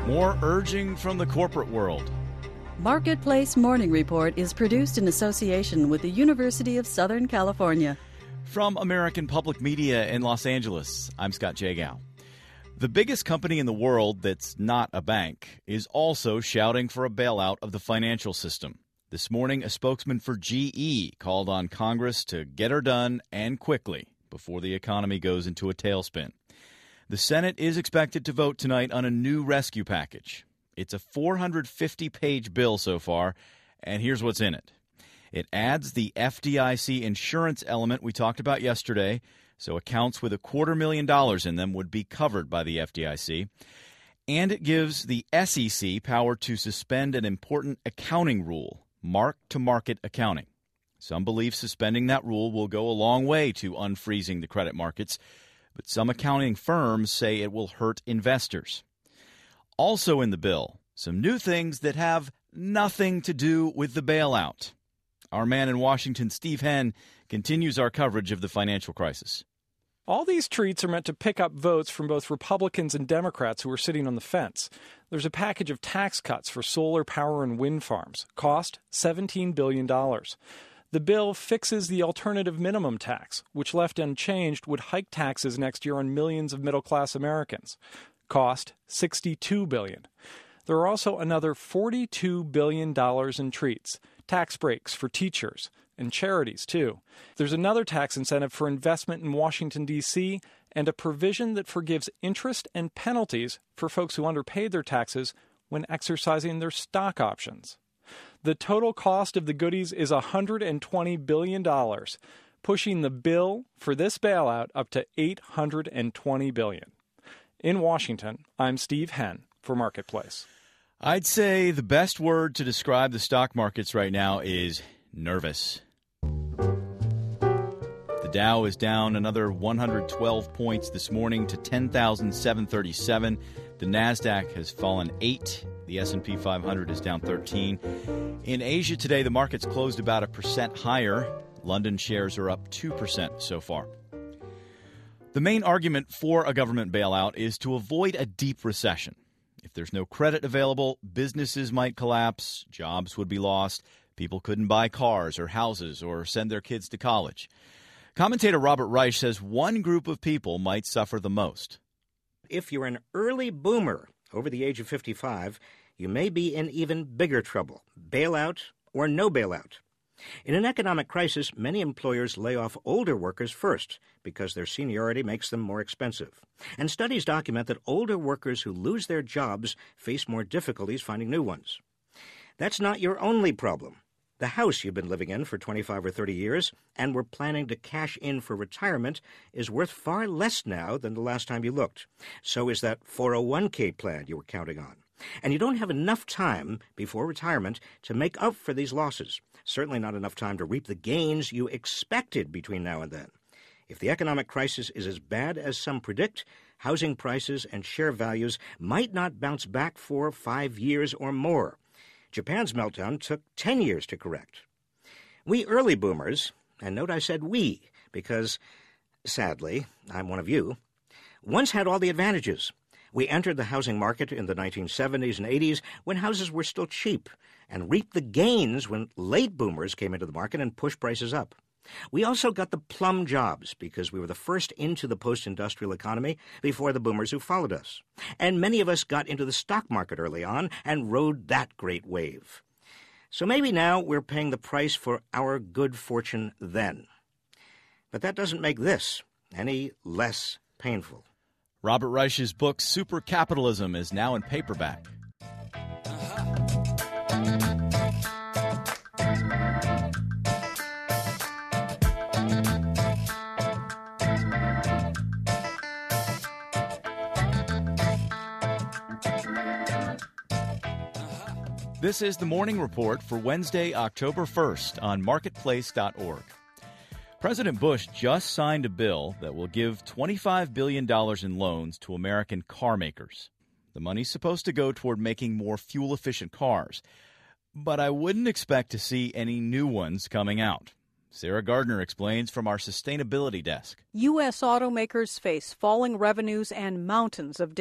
More urging from the corporate world. Marketplace Morning Report is produced in association with the University of Southern California. From American Public Media in Los Angeles, I'm Scott Jagow. The biggest company in the world that's not a bank is also shouting for a bailout of the financial system. This morning, a spokesman for GE called on Congress to get her done and quickly before the economy goes into a tailspin. The Senate is expected to vote tonight on a new rescue package. It's a 450-page bill so far, and here's what's in it. It adds the FDIC insurance element we talked about yesterday, so accounts with $250,000 in them would be covered by the FDIC. And it gives the SEC power to suspend an important accounting rule, mark-to-market accounting. Some believe suspending that rule will go a long way to unfreezing the credit markets, but some accounting firms say it will hurt investors. Also in the bill, some new things that have nothing to do with the bailout. Our man in Washington, Steve Henn, continues our coverage of the financial crisis. All these treats are meant to pick up votes from both Republicans and Democrats who are sitting on the fence. There's a package of tax cuts for solar power and wind farms. Cost $17 billion. The bill fixes the alternative minimum tax, which left unchanged would hike taxes next year on millions of middle-class Americans. Cost $62 billion. There are also another $42 billion in treats, tax breaks for teachers and charities, too. There's another tax incentive for investment in Washington, D.C., and a provision that forgives interest and penalties for folks who underpaid their taxes when exercising their stock options. The total cost of the goodies is $120 billion, pushing the bill for this bailout up to $820 billion. In Washington, I'm Steve Henn for Marketplace. I'd say the best word to describe the stock markets right now is nervous. The Dow is down another 112 points this morning to 10,737. The Nasdaq has fallen 8. The S&P 500 is down 13. In Asia today, the markets closed about 1% higher. London shares are up 2% so far. The main argument for a government bailout is to avoid a deep recession. If there's no credit available, businesses might collapse, jobs would be lost, people couldn't buy cars or houses or send their kids to college. Commentator Robert Reich says one group of people might suffer the most. If you're an early boomer over the age of 55, you may be in even bigger trouble, bailout or no bailout. In an economic crisis, many employers lay off older workers first because their seniority makes them more expensive. And studies document that older workers who lose their jobs face more difficulties finding new ones. That's not your only problem. The house you've been living in for 25 or 30 years and were planning to cash in for retirement is worth far less now than the last time you looked. So is that 401k plan you were counting on. And you don't have enough time before retirement to make up for these losses. Certainly not enough time to reap the gains you expected between now and then. If the economic crisis is as bad as some predict, housing prices and share values might not bounce back for 5 years or more. Japan's meltdown took 10 years to correct. We early boomers, and note I said we, because, sadly, I'm one of you, once had all the advantages. We entered the housing market in the 1970s and 80s when houses were still cheap, and reaped the gains when late boomers came into the market and pushed prices up. We also got the plum jobs because we were the first into the post-industrial economy before the boomers who followed us. And many of us got into the stock market early on and rode that great wave. So maybe now we're paying the price for our good fortune then. But that doesn't make this any less painful. Robert Reich's book, Super Capitalism, is now in paperback. This is the Morning Report for Wednesday, October 1st on Marketplace.org. President Bush just signed a bill that will give $25 billion in loans to American car makers. The money's supposed to go toward making more fuel-efficient cars. But I wouldn't expect to see any new ones coming out. Sarah Gardner explains from our sustainability desk. U.S. automakers face falling revenues and mountains of debt.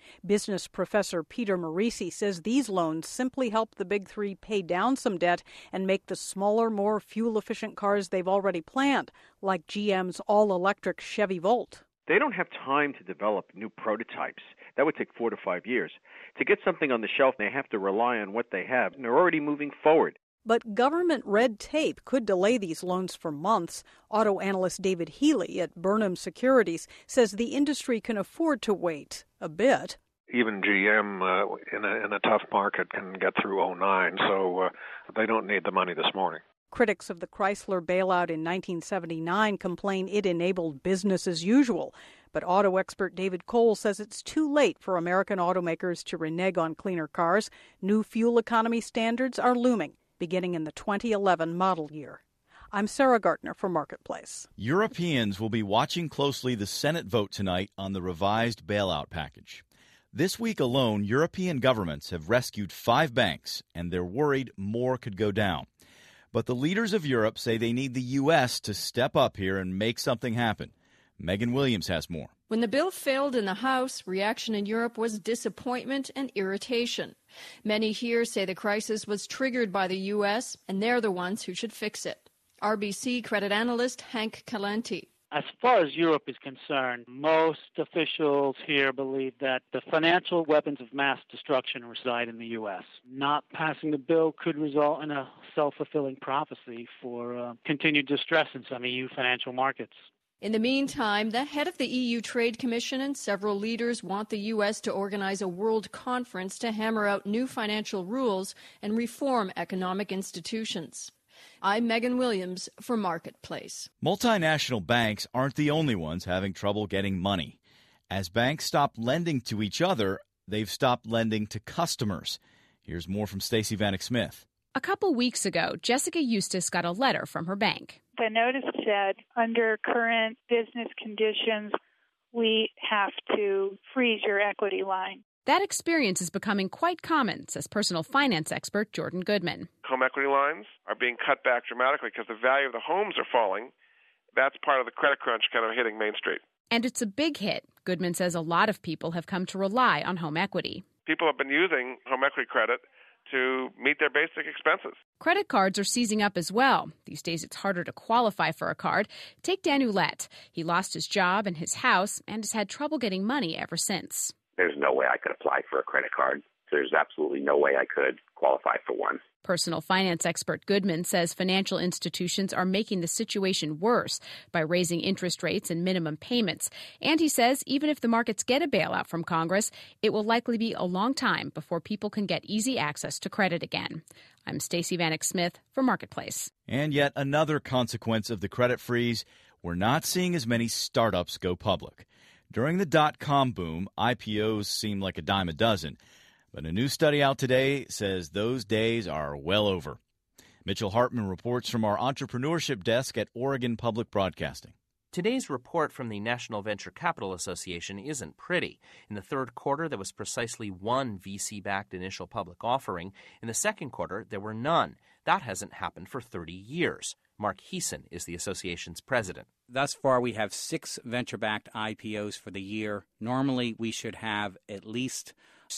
Business professor Peter Marisi says these loans simply help the big three pay down some debt and make the smaller, more fuel-efficient cars they've already planned, like GM's all-electric Chevy Volt. They don't have time to develop new prototypes. That would take 4 to 5 years. To get something on the shelf, they have to rely on what they have, and they're already moving forward. But government red tape could delay these loans for months. Auto analyst David Healy at Burnham Securities says the industry can afford to wait a bit. Even GM in a tough market can get through 2009, so they don't need the money this morning. Critics of the Chrysler bailout in 1979 complain it enabled business as usual. But auto expert David Cole says it's too late for American automakers to renege on cleaner cars. New fuel economy standards are looming, beginning in the 2011 model year. I'm Sarah Gartner for Marketplace. Europeans will be watching closely the Senate vote tonight on the revised bailout package. This week alone, European governments have rescued 5 banks, and they're worried more could go down. But the leaders of Europe say they need the U.S. to step up here and make something happen. Megan Williams has more. When the bill failed in the House, reaction in Europe was disappointment and irritation. Many here say the crisis was triggered by the U.S., and they're the ones who should fix it. RBC credit analyst Hank Calenti. As far as Europe is concerned, most officials here believe that the financial weapons of mass destruction reside in the U.S. Not passing the bill could result in a self-fulfilling prophecy for continued distress in some EU financial markets. In the meantime, the head of the EU Trade Commission and several leaders want the U.S. to organize a world conference to hammer out new financial rules and reform economic institutions. I'm Megan Williams for Marketplace. Multinational banks aren't the only ones having trouble getting money. As banks stop lending to each other, they've stopped lending to customers. Here's more from Stacey Vanek Smith. A couple weeks ago, Jessica Eustace got a letter from her bank. The notice said, under current business conditions, we have to freeze your equity line. That experience is becoming quite common, says personal finance expert Jordan Goodman. Home equity lines are being cut back dramatically because the value of the homes are falling. That's part of the credit crunch kind of hitting Main Street. And it's a big hit. Goodman says a lot of people have come to rely on home equity. People have been using home equity credit to meet their basic expenses. Credit cards are seizing up as well. These days it's harder to qualify for a card. Take Dan Ouellette. He lost his job and his house and has had trouble getting money ever since. There's no way I could apply for a credit card. There's absolutely no way I could qualify for one. Personal finance expert Goodman says financial institutions are making the situation worse by raising interest rates and minimum payments. And he says even if the markets get a bailout from Congress, it will likely be a long time before people can get easy access to credit again. I'm Stacey Vanek Smith for Marketplace. And yet another consequence of the credit freeze, we're not seeing as many startups go public. During the dot-com boom, IPOs seemed like a dime a dozen. But a new study out today says those days are well over. Mitchell Hartman reports from our entrepreneurship desk at Oregon Public Broadcasting. Today's report from the National Venture Capital Association isn't pretty. In the third quarter, there was precisely one VC-backed initial public offering. In the second quarter, there were none. That hasn't happened for 30 years. Mark Heeson is the association's president. Thus far, we have 6 venture-backed IPOs for the year. Normally, we should have at least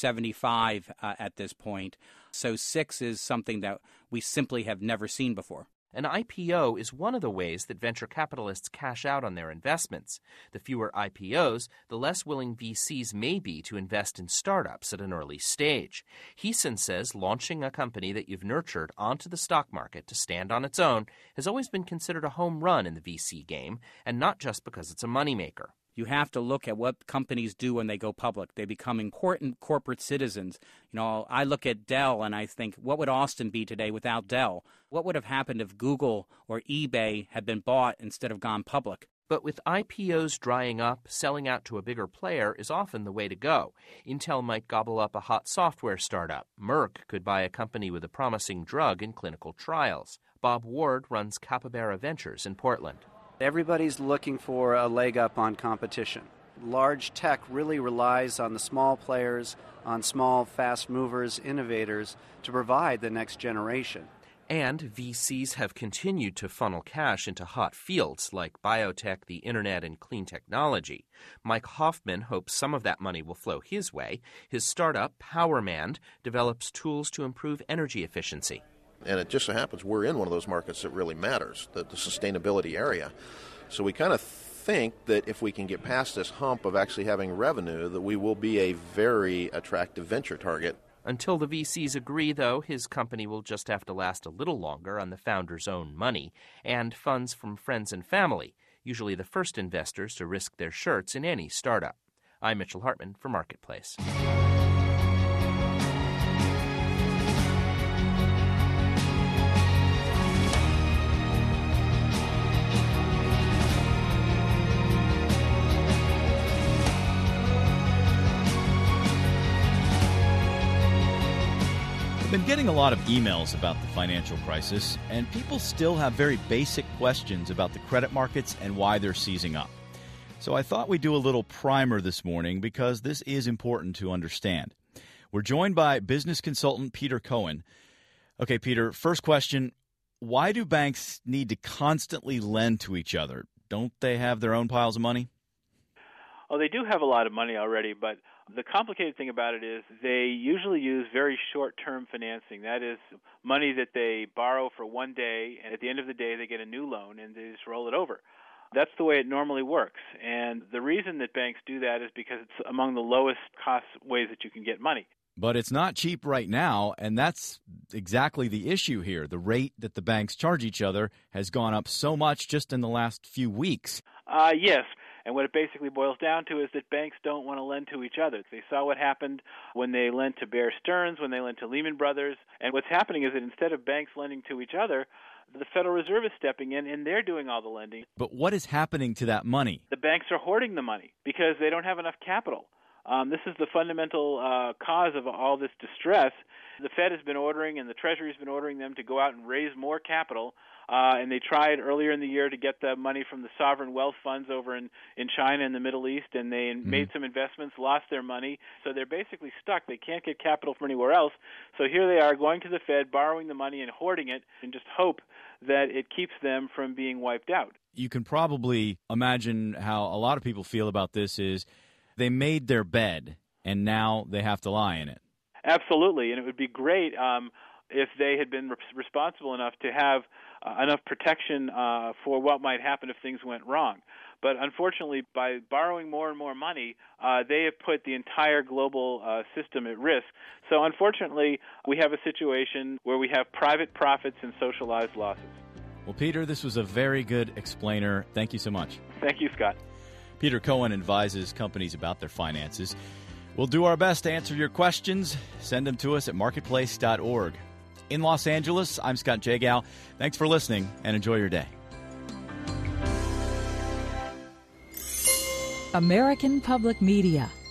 75 at this point. So 6 is something that we simply have never seen before. An IPO is one of the ways that venture capitalists cash out on their investments. The fewer IPOs, the less willing VCs may be to invest in startups at an early stage. Heeson says launching a company that you've nurtured onto the stock market to stand on its own has always been considered a home run in the VC game, and not just because it's a moneymaker. You have to look at what companies do when they go public. They become important corporate citizens. You know, I look at Dell and I think, what would Austin be today without Dell? What would have happened if Google or eBay had been bought instead of gone public? But with IPOs drying up, selling out to a bigger player is often the way to go. Intel might gobble up a hot software startup. Merck could buy a company with a promising drug in clinical trials. Bob Ward runs Capybara Ventures in Portland. Everybody's looking for a leg up on competition. Large tech really relies on the small players, on small, fast movers, innovators to provide the next generation. And VCs have continued to funnel cash into hot fields like biotech, the internet, and clean technology. Mike Hoffman hopes some of that money will flow his way. His startup, PowerMand, develops tools to improve energy efficiency. And it just so happens we're in one of those markets that really matters, the sustainability area. So we kind of think that if we can get past this hump of actually having revenue, that we will be a very attractive venture target. Until the VCs agree, though, his company will just have to last a little longer on the founder's own money and funds from friends and family, usually the first investors to risk their shirts in any startup. I'm Mitchell Hartman for Marketplace. I've been getting a lot of emails about the financial crisis, and people still have very basic questions about the credit markets and why they're seizing up. So I thought we'd do a little primer this morning because this is important to understand. We're joined by business consultant Peter Cohen. Okay, Peter, first question, why do banks need to constantly lend to each other? Don't they have their own piles of money? Oh, they do have a lot of money already, but the complicated thing about it is they usually use very short-term financing. That is money that they borrow for one day, and at the end of the day they get a new loan and they just roll it over. That's the way it normally works. And the reason that banks do that is because it's among the lowest cost ways that you can get money. But it's not cheap right now, and that's exactly the issue here. The rate that the banks charge each other has gone up so much just in the last few weeks. Yes. And what it basically boils down to is that banks don't want to lend to each other. They saw what happened when they lent to Bear Stearns, when they lent to Lehman Brothers. And what's happening is that instead of banks lending to each other, the Federal Reserve is stepping in, and they're doing all the lending. But what is happening to that money? The banks are hoarding the money because they don't have enough capital. This is the fundamental cause of all this distress. The Fed has been ordering, and the Treasury has been ordering them to go out and raise more capital. And they tried earlier in the year to get the money from the sovereign wealth funds over in China and the Middle East, and they made some investments, lost their money. So they're basically stuck. They can't get capital from anywhere else. So here they are going to the Fed, borrowing the money and hoarding it, and just hope that it keeps them from being wiped out. You can probably imagine how a lot of people feel about this is they made their bed, and now they have to lie in it. Absolutely, and it would be great if they had been responsible enough to have enough protection for what might happen if things went wrong. But unfortunately, by borrowing more and more money, they have put the entire global system at risk. So unfortunately, we have a situation where we have private profits and socialized losses. Well, Peter, this was a very good explainer. Thank you so much. Thank you, Scott. Peter Cohen advises companies about their finances. We'll do our best to answer your questions. Send them to us at marketplace.org. In Los Angeles, I'm Scott Jagow. Thanks for listening, and enjoy your day. American Public Media